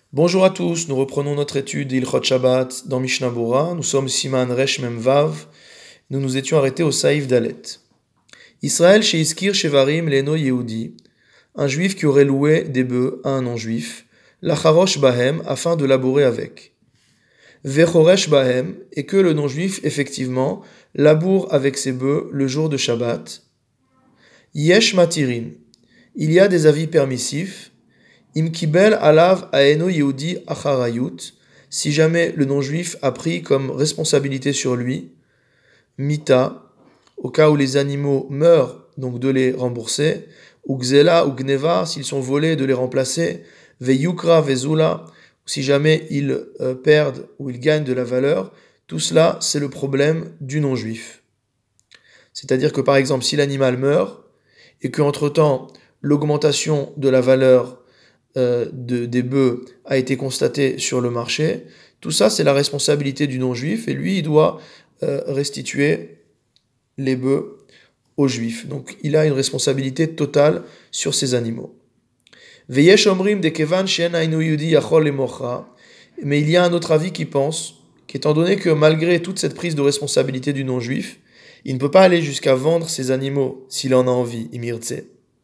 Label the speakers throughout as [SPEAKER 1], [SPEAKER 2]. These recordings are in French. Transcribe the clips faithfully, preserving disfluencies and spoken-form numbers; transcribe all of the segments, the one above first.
[SPEAKER 1] Bonjour à tous, nous reprenons notre étude d'Ilchot Shabbat dans Mishnah Bora. Nous sommes Siman Resh Mem Vav. Nous nous étions arrêtés au Saïf Dalet. Israël chez Iskir Shevarim Leno Yehudi, un juif qui aurait loué des bœufs à un non-juif, Lacharosh Bahem, afin de labourer avec. Vechoresh Bahem, et que le non-juif, effectivement, laboure avec ses bœufs le jour de Shabbat. Yesh Matirin, il y a des avis permissifs. Im kibel alav aeno yehudi acharayut, si jamais le non-juif a pris comme responsabilité sur lui, mita, au cas où les animaux meurent, donc de les rembourser, ou gzela ou gneva, s'ils sont volés, de les remplacer, veyukra vezula, si jamais ils euh, perdent ou ils gagnent de la valeur, tout cela, c'est le problème du non-juif. C'est-à-dire que par exemple, si l'animal meurt, et qu'entre-temps, l'augmentation de la valeur Euh, de, des bœufs a été constaté sur le marché, tout ça c'est la responsabilité du non-juif et lui il doit euh, restituer les bœufs aux juifs. Donc il a une responsabilité totale sur ces animaux. Veyesh omrim de kevan she'en hainu yehudi yachol lemochra, mais il y a un autre avis qui pense qu'étant donné que malgré toute cette prise de responsabilité du non-juif, il ne peut pas aller jusqu'à vendre ses animaux s'il en a envie, imirtse,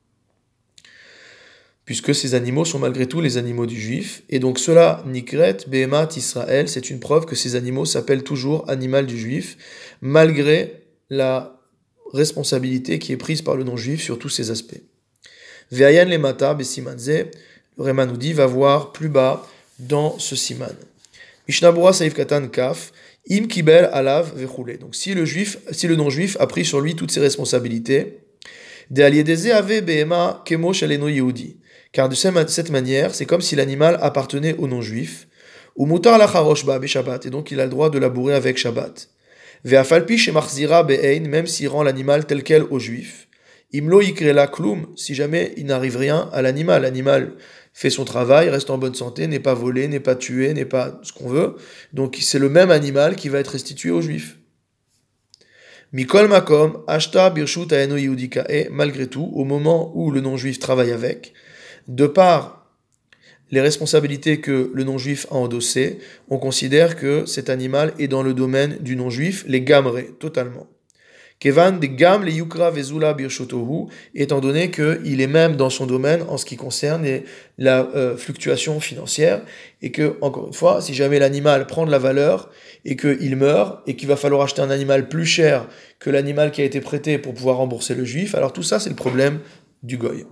[SPEAKER 1] puisque ces animaux sont malgré tout les animaux du juif, et donc cela, Nikret, Behemat, Israël, c'est une preuve que ces animaux s'appellent toujours animal du juif, malgré la responsabilité qui est prise par le non-juif sur tous ces aspects. Ve'ayan le mata, besimanze, le Réma nous dit, va voir plus bas dans ce siman. Mishnah Bora Saif Katan Kaf, im kibel alav vechoule. Donc si le juif, si le non-juif a pris sur lui toutes ses responsabilités, de aliedeze ave behema kemo shaleno yehudi. Car de cette manière, c'est comme si l'animal appartenait au non-juif, ou mutar lacharosh ba be Shabbat, et donc il a le droit de labourer avec Shabbat. Ve'afalpi shemachzira be'ein, même s'il rend l'animal tel quel au juif. Imlo yikrela klum, si jamais il n'arrive rien à l'animal. L'animal fait son travail, reste en bonne santé, n'est pas volé, n'est pas tué, n'est pas ce qu'on veut. Donc c'est le même animal qui va être restitué au juif. Mikol makom, ashta birshut aeno yehudika, et malgré tout, au moment où le non-juif travaille avec, de par les responsabilités que le non-juif a endossées, on considère que cet animal est dans le domaine du non-juif, les gamré, totalement. Kevan de gam le yukra vezula birshotohu, étant donné qu'il est même dans son domaine en ce qui concerne les, la euh, fluctuation financière, et que, encore une fois, si jamais l'animal prend de la valeur, et qu'il meurt, et qu'il va falloir acheter un animal plus cher que l'animal qui a été prêté pour pouvoir rembourser le juif, alors tout ça c'est le problème du goy.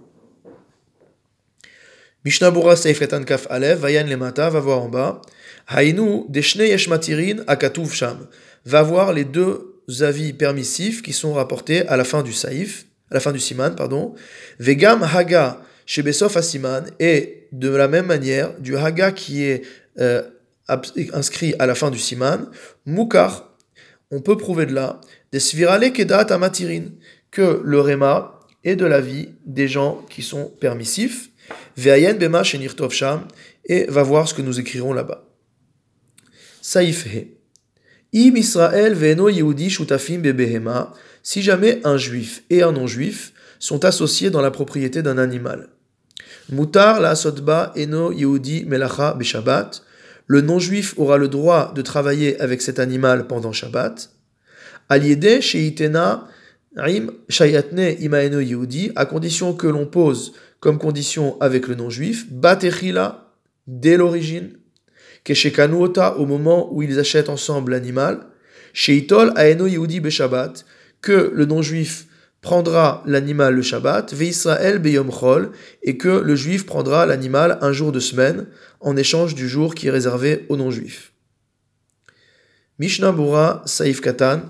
[SPEAKER 1] Mishnah Bora Seif Katan Kaf Alev, Vayan Lemata, va voir en bas. Hainu, Deshne Yesh Matirin, Akatuv Sham. Va voir les deux avis permissifs qui sont rapportés à la fin du Saïf, à la fin du Siman, pardon. Vegam Haga, Shebesof Asiman, et de la même manière, du Haga qui est euh, inscrit à la fin du Siman, Mukar, on peut prouver de là, des Svirale Kedat Amatirin, que le Réma est de l'avis des gens qui sont permissifs. Ve'ayen bema shenirtov sham, et va voir ce que nous écrirons là-bas. Saïf he. Im Israël ve'eno yehudi shutafim bebehema, si jamais un juif et un non-juif sont associés dans la propriété d'un animal. Mutar la sotba eno yehudi melacha beshabbat, le non-juif aura le droit de travailler avec cet animal pendant Shabbat. Aliede sheitena im shayatne imaeno yehudi, à condition que l'on pose comme condition avec le non-juif, batechila, dès l'origine, keshekanuota, au moment où ils achètent ensemble l'animal, sheitol aeno yehudi beshabbat, que le non-juif prendra l'animal le Shabbat, ve'Israël beyom chol, et que le juif prendra l'animal un jour de semaine, en échange du jour qui est réservé aux non-juifs. Mishnah Bora Saif Katan,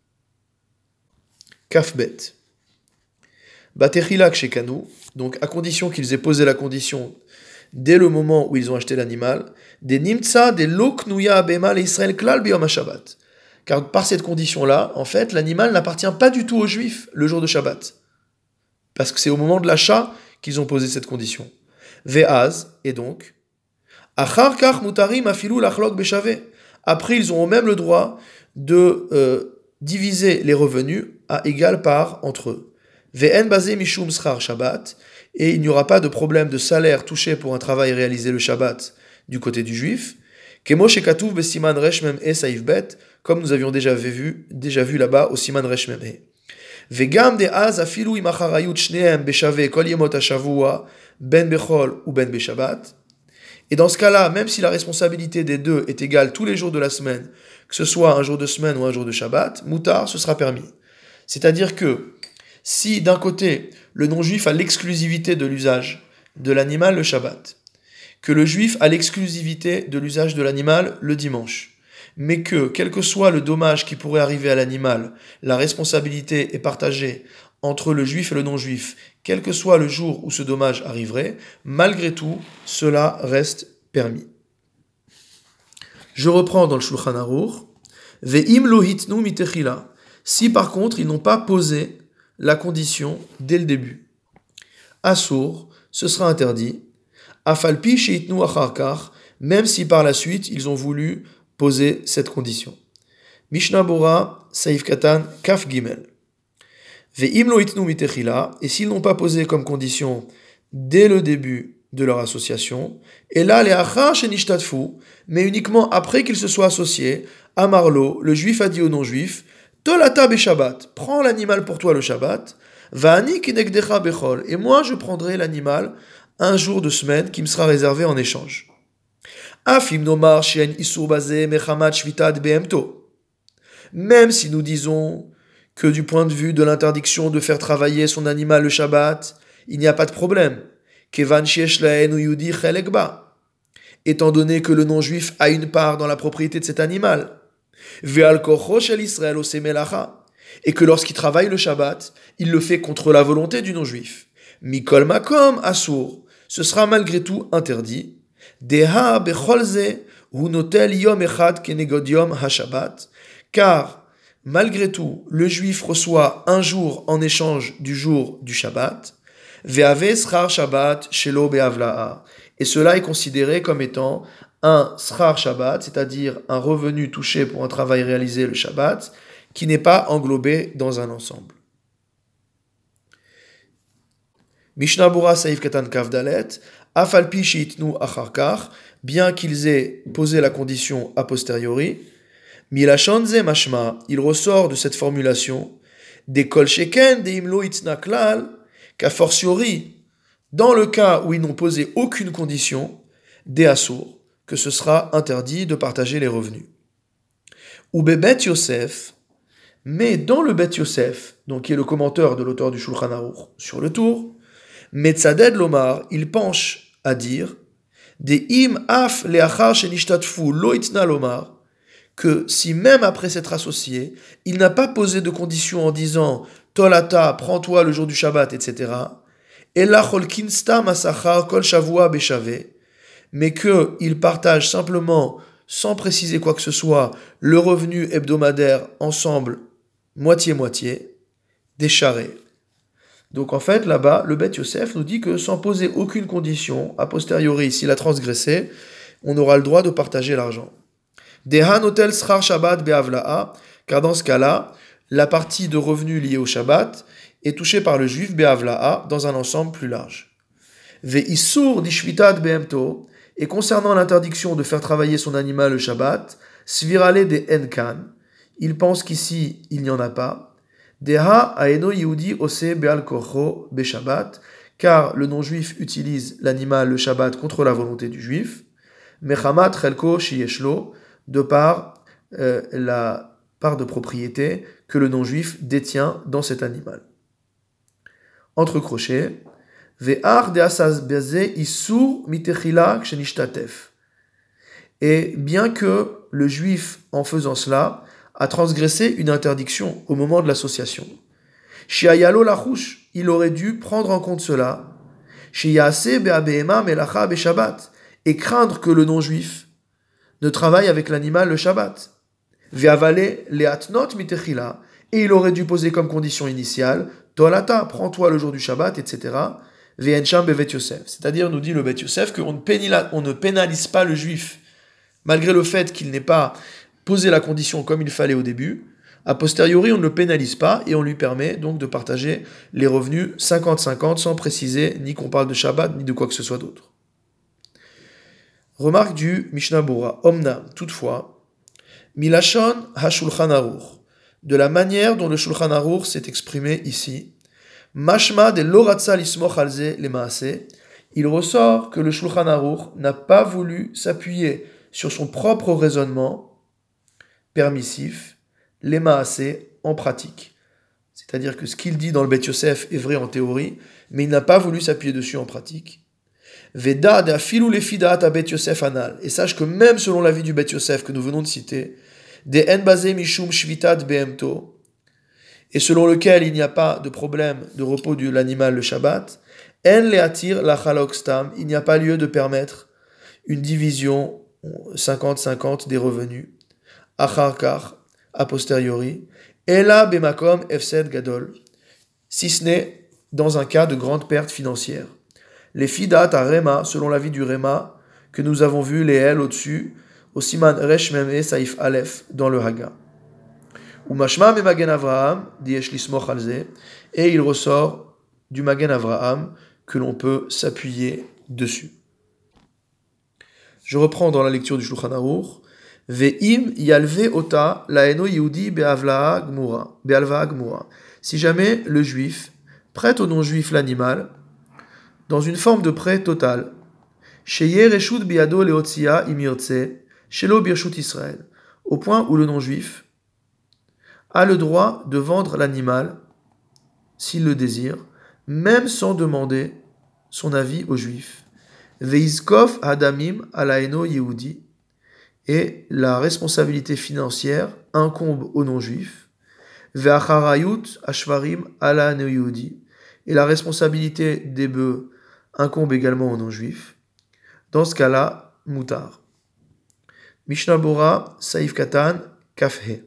[SPEAKER 1] Kafbet. Batechila kshekanu, donc à condition qu'ils aient posé la condition dès le moment où ils ont acheté l'animal, des nimtsa, des loknuya abema l'Israël klal biyom Shabbat. Car par cette condition-là, en fait, l'animal n'appartient pas du tout aux juifs le jour de Shabbat. Parce que c'est au moment de l'achat qu'ils ont posé cette condition. Ve'az, et donc, achar kach mutarim afilu lachlok beshave. Après, ils auront même le droit de euh, diviser les revenus à égale part entre eux. Ve'en basé mishum schar Shabbat, et il n'y aura pas de problème de salaire touché pour un travail réalisé le Shabbat du côté du juif, Kemo shekatuv besiman resh mem e saif bet, comme nous avions déjà vu, déjà vu là-bas au siman resh mem e. Vegam de az afilu im acharayut shnehem beshave kol yemot hashavua ben bechol ou ben beshabbat. Et dans ce cas-là, même si la responsabilité des deux est égale tous les jours de la semaine, que ce soit un jour de semaine ou un jour de Shabbat, moutar, ce sera permis. C'est-à-dire que si d'un côté, le non-juif a l'exclusivité de l'usage de l'animal le Shabbat, que le juif a l'exclusivité de l'usage de l'animal le dimanche, mais que, quel que soit le dommage qui pourrait arriver à l'animal, la responsabilité est partagée entre le juif et le non-juif, quel que soit le jour où ce dommage arriverait, malgré tout, cela reste permis. Je reprends dans le Shulchan Aruch, Ve'im lo hitnu mitechila, si par contre ils n'ont pas posé la condition dès le début. Assour, ce sera interdit. Afalpi sheitnu acharkar, même si par la suite ils ont voulu poser cette condition. Mishnah Bora, Saif Katan, Kaf Gimel. Ve'im lo hitnu mitechila, et s'ils n'ont pas posé comme condition dès le début de leur association, et là les achar shenishtatfu, mais uniquement après qu'ils se soient associés, Amarlo, le juif a dit au non-juif, Tolata be Shabbat, prends l'animal pour toi le Shabbat, Va'ani kinegdecha bechol, et moi je prendrai l'animal un jour de semaine qui me sera réservé en échange. Afim nomar shen isur bazeh mechamat shvitat behemto. Même si nous disons que du point de vue de l'interdiction de faire travailler son animal le Shabbat, il n'y a pas de problème. Kevan sheyesh lahen yudi chelek ba. Étant donné que le non-juif a une part dans la propriété de cet animal. Ve'al kocho shel Israël ose melacha. Et que lorsqu'il travaille le Shabbat, il le fait contre la volonté du non-juif. Mikol makom asur. Ce sera malgré tout interdit. Deha becholze hu notel yom echad kenegod yom ha-Shabbat. Car, malgré tout, le juif reçoit un jour en échange du jour du Shabbat. Ve'ave schar Shabbat shelo be'avla'a. Et cela est considéré comme étant un schar Shabbat, c'est-à-dire un revenu touché pour un travail réalisé le Shabbat, qui n'est pas englobé dans un ensemble. Mishnah Bura Saif Katan Kavdalet, Afalpi Sheitnu Acharkar, bien qu'ils aient posé la condition a posteriori, Milachonze Mashma, il ressort de cette formulation, des Kol Sheken, des Imlo Itzna Klal, qu'a fortiori, dans le cas où ils n'ont posé aucune condition, des Assour, que ce sera interdit de partager les revenus. Ou Bebet Yosef, mais dans le Bet Yosef, donc qui est le commentaire de l'auteur du Shulchan Aruch sur le tour, Metzaded Lomar, il penche à dire des im af leachar shenishtatfu lo itna lomar, que si même après s'être associé, il n'a pas posé de condition en disant Tolata, prends-toi le jour du Shabbat, et cetera. Ella cholkin stam asachar kol shavua beshave, mais qu'il partage simplement, sans préciser quoi que ce soit, le revenu hebdomadaire ensemble, moitié-moitié, des charrets. Donc en fait, là-bas, le Bet Yosef nous dit que sans poser aucune condition, a posteriori, s'il a transgressé, on aura le droit de partager l'argent. Dehan hotel schar Shabbat be'avla'a, car dans ce cas-là, la partie de revenus liée au Shabbat est touchée par le juif be'avla'a dans un ensemble plus large. Ve'issur dishvitat be'emto, et concernant l'interdiction de faire travailler son animal le Shabbat, svirale de enkan, il pense qu'ici, il n'y en a pas. Deha aeno yehudi ose be'al kocho be'Shabbat, car le non-juif utilise l'animal le Shabbat contre la volonté du juif. Mechamat chelko shiyeshlo, de par euh, la part de propriété que le non-juif détient dans cet animal. Entre crochets, ve'ar de'asaz beze isur mitechila kshenishtatef. Et bien que le juif, en faisant cela, a transgressé une interdiction au moment de l'association. Shiayalo lachouch, il aurait dû prendre en compte cela. Shiyase be'abehema melacha be'Shabbat, et craindre que le non-juif ne travaille avec l'animal le Shabbat. Ve'avale le'atnot mitechila, et il aurait dû poser comme condition initiale, Tolata, prends-toi le jour du Shabbat, et cetera. Ve'ensham bevet Yosef. C'est-à-dire, nous dit le Bet Yosef, qu'on ne pénalise pas le juif, malgré le fait qu'il n'ait pas poser la condition comme il fallait au début, a posteriori on ne le pénalise pas et on lui permet donc de partager les revenus cinquante cinquante sans préciser ni qu'on parle de Shabbat ni de quoi que ce soit d'autre. Remarque du Mishnah Bora. Omnam, toutefois, Milashon ha-Shulchan Aruch, de la manière dont le Shulchan Aruch s'est exprimé ici, Mashma de l'oratza lismoch alze le maase, il ressort que le Shulchan Aruch n'a pas voulu s'appuyer sur son propre raisonnement permissif, les maase, en pratique. C'est-à-dire que ce qu'il dit dans le Beth Yosef est vrai en théorie, mais il n'a pas voulu s'appuyer dessus en pratique. Veda de afilou le fidat à Beth Yosef anal. Et sache que même selon l'avis du Beth Yosef que nous venons de citer, de en basé mishum shvitat behemto, et selon lequel il n'y a pas de problème de repos de l'animal le Shabbat, en leatir la chalok stam, il n'y a pas lieu de permettre une division cinquante cinquante des revenus, achar kar, a posteriori, ela bemakom efsed gadol, si ce n'est dans un cas de grande perte financière. Les fidat à Rema, selon l'avis du Rema, que nous avons vu les L au-dessus, au Siman Resh Meme Saif Aleph, dans le Haga. Ou Mashma me Magen Avraham, diesh lismoch alze, et il ressort du Magen Avraham que l'on peut s'appuyer dessus. Je reprends dans la lecture du Shulchan Aruch. Ve'im yalve ota laeno yehudi be'alva'a gmura. Be'alva'a gmura. Si jamais le juif prête au non-juif l'animal, dans une forme de prêt total, Sheye reshut biado leotzia imiotze, shelo birshut Israël, au point où le non-juif a le droit de vendre l'animal, s'il le désire, même sans demander son avis au juif. Veizkov hadamim alaeno yehudi, et la responsabilité financière incombe au non-juif. Ve'acharayut ashvarim alaeno yehudi, et la responsabilité des bœufs incombe également aux non-juifs. Dans ce cas-là, moutar. Mishnah Bora, Saïf Katan, Kafhe.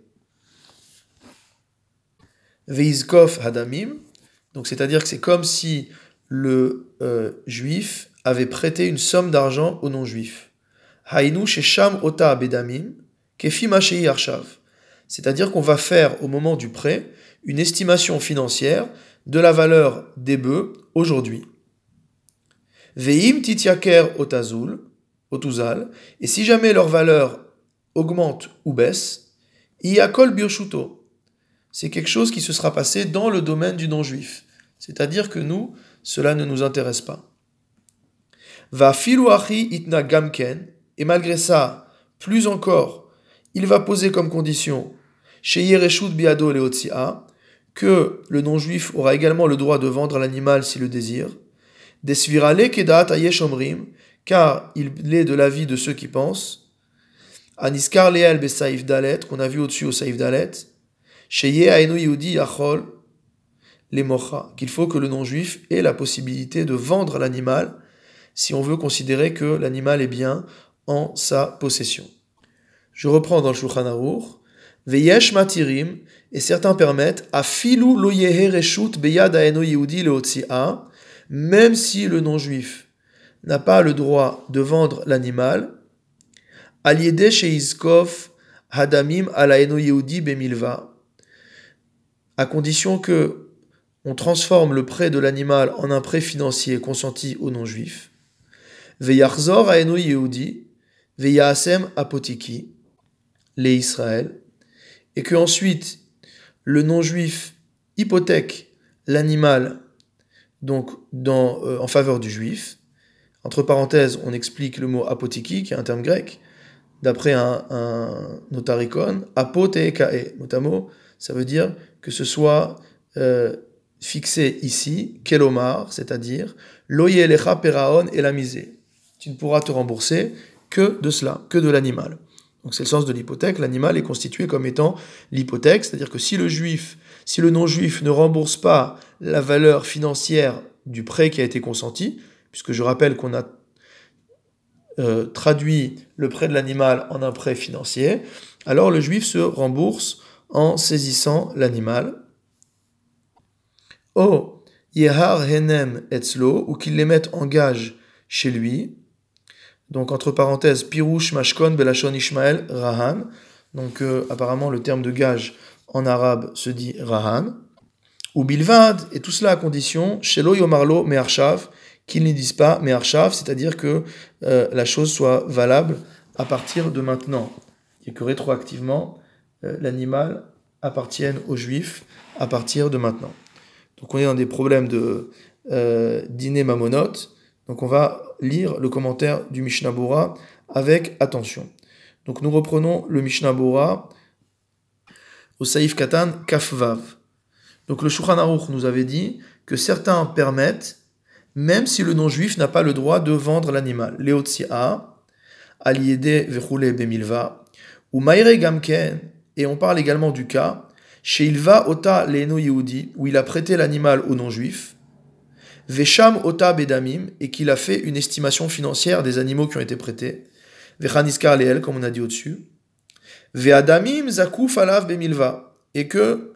[SPEAKER 1] Veizkov hadamim, donc c'est-à-dire que c'est comme si le euh, juif avait prêté une somme d'argent au non-juif. Hainu shesham ota bedamim, kefi mashei arshav. C'est-à-dire qu'on va faire au moment du prêt une estimation financière de la valeur des bœufs aujourd'hui. Veim tityaker otazul, otuzal, et si jamais leur valeur augmente ou baisse, iyakol birshuto, c'est quelque chose qui se sera passé dans le domaine du non-juif. C'est-à-dire que nous, cela ne nous intéresse pas. Va filuachi itna gamken, et malgré ça, plus encore, il va poser comme condition chez Yereshut biado leotsia, que le non-juif aura également le droit de vendre l'animal s'il le désire, desvirale kedat ayeshomrim, car il est de l'avis de ceux qui pensent, aniskar leel be saif dalet, qu'on a vu au-dessus au saif dalet, sheye aenu yehudi yachol les mocha, qu'il faut que le non-juif ait la possibilité de vendre l'animal si on veut considérer que l'animal est bien en sa possession. Je reprends dans le Shulchan Aruch. Veyesh matirim, et certains permettent, afilu lo yehe reshut beyad haeno yehudi leotsia, même si le non-juif n'a pas le droit de vendre l'animal, al yedeh sheizkov hadamim al haeno yehudi bemilva, à condition que on transforme le prêt de l'animal en un prêt financier consenti au non-juif. Veyachzor haeno yehudi veyasem apotiki, les Israël, et que ensuite le non-juif hypothèque l'animal donc dans, euh, en faveur du juif. Entre parenthèses, on explique le mot apotiki, qui est un terme grec, d'après un, un notaricon, apoteekae, mot, ça veut dire que ce soit euh, fixé ici, kelomar, c'est-à-dire loyelecha peraon et la misée. Tu ne pourras te rembourser que de cela, que de l'animal. Donc c'est le sens de l'hypothèque, l'animal est constitué comme étant l'hypothèque, c'est-à-dire que si le juif, si le non-juif ne rembourse pas la valeur financière du prêt qui a été consenti, puisque je rappelle qu'on a euh, traduit le prêt de l'animal en un prêt financier, alors le juif se rembourse en saisissant l'animal. Oh, yehar henem etzlo, ou qu'il les mette en gage chez lui. Donc, entre parenthèses, Pirouche Mashkon Belashon Ishmael Rahan. Donc, euh, apparemment, le terme de gage en arabe se dit Rahan. Ou Bilvad, et tout cela à condition, Shelo Yomarlo Meharshav, qu'ils n'y disent pas mais arshav, c'est-à-dire que euh, la chose soit valable à partir de maintenant, et que rétroactivement, euh, l'animal appartienne aux Juifs à partir de maintenant. Donc on est dans des problèmes de euh, dîner mamonote, donc on va lire le commentaire du Mishnah Bora avec attention. Donc nous reprenons le Mishnah Bora au Saïf Katan Kafvav. Donc le Shulchan Aruch nous avait dit que certains permettent, même si le non-juif n'a pas le droit de vendre l'animal. Leotsia, Aliede Vechule Bemilva, ou Maire Gamken, et on parle également du cas, chez Ilva Ota Leno Yehudi, où il a prêté l'animal au non-juif, Vesham Ota Bedamim, et qu'il a fait une estimation financière des animaux qui ont été prêtés, Vechaniskar Leel, comme on a dit au-dessus, Ve'adamim Zakuf Alav Bemilva, et que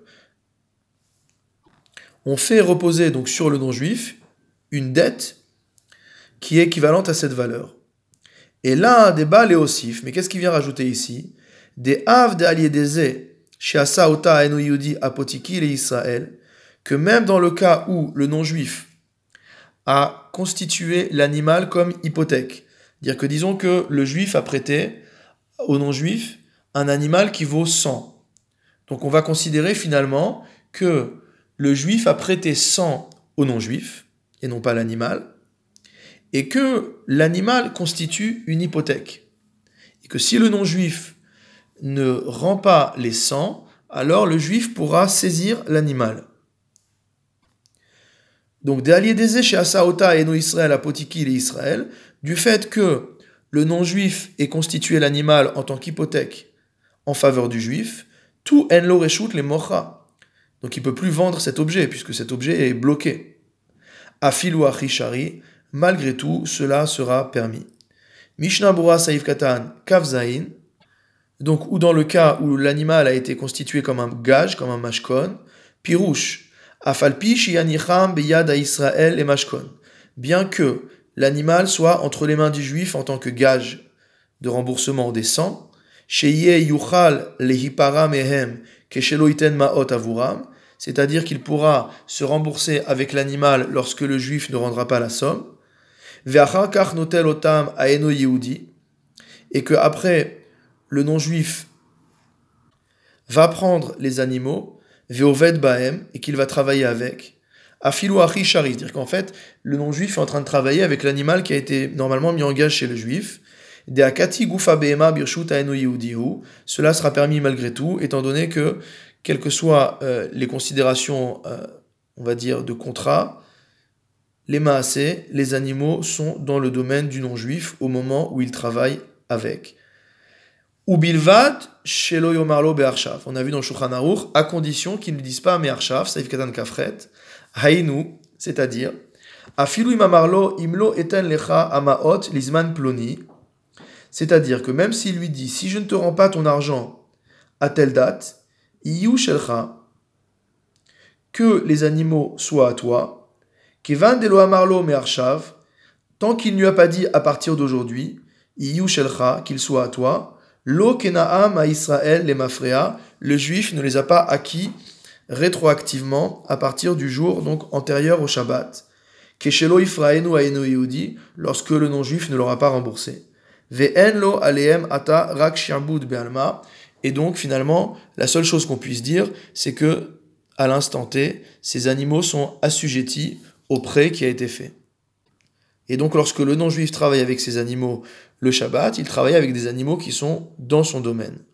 [SPEAKER 1] on fait reposer donc sur le non-juif une dette qui est équivalente à cette valeur. Et là, des bas léosif, mais qu'est-ce qu'il vient rajouter ici? Des av de aliédézé, chez Asa Ota Eno Yehudi Apotiki et Israël, que même dans le cas où le non-juif a constitué l'animal comme hypothèque, dire que disons que le juif a prêté au non-juif un animal qui vaut cent. Donc on va considérer finalement que le juif a prêté cent au non-juif, et non pas l'animal, et que l'animal constitue une hypothèque. Et que si le non-juif ne rend pas les cent, alors le juif pourra saisir l'animal. Donc, de aliédézé chez Asaota et no Israël, Apotiki et Israël, du fait que le non-juif ait constitué l'animal en tant qu'hypothèque en faveur du juif, tout enlo reshut les mocha. Donc il ne peut plus vendre cet objet, puisque cet objet est bloqué. Afilu achishari, malgré tout, cela sera permis. Mishnah Bora Saïf Katan Kavzaïn, donc ou dans le cas où l'animal a été constitué comme un gage, comme un mashkon, pirouche, afalpi shiyanicham beyad Israël et mashkon, bien que l'animal soit entre les mains du juif en tant que gage de remboursement des cent, sheye yuchal lehipara mehem keshelo iten maot avuram, c'est-à-dire qu'il pourra se rembourser avec l'animal lorsque le juif ne rendra pas la somme, ve'achar kach notel otam aeno yehudi, et que après le non-juif va prendre les animaux, ve'oved bahem, et qu'il va travailler avec, afilu achi shari, c'est-à-dire qu'en fait le non-juif est en train de travailler avec l'animal qui a été normalement mis en gage chez le juif, de'akati gufa behema birshut aeno yehudihu, cela sera permis malgré tout, étant donné que quelles que soient euh, les considérations, euh, on va dire, de contrat, les maasé, les animaux sont dans le domaine du non-juif au moment où ils travaillent avec. Ou bilvat shelo yomarlo be'arshav. On a vu dans le Shulchan Aruch, à condition qu'ils ne disent pas me'arshav, saif katan kafret, hainu, c'est-à-dire, afilu imamarlo imlo eten lecha amaot lizman ploni, c'est-à-dire que même s'il lui dit, si je ne te rends pas ton argent à telle date, Iyu shelcha, que les animaux soient à toi, kevan delo amarlo me'arshav, tant qu'il ne lui a pas dit à partir d'aujourd'hui, Iyu shelcha, qu'il soit à toi, lo kenaam à Israël les mafrea, le juif ne les a pas acquis rétroactivement à partir du jour donc antérieur au Shabbat, keshelo ifraenu aeno yehudi, lorsque le non-juif ne l'aura pas remboursé, ve'en lo aleem ata rak shi'abud be'alma. Et donc, finalement, la seule chose qu'on puisse dire, c'est que, à l'instant T, ces animaux sont assujettis au prêt qui a été fait. Et donc, lorsque le non-juif travaille avec ces animaux le Shabbat, il travaille avec des animaux qui sont dans son domaine.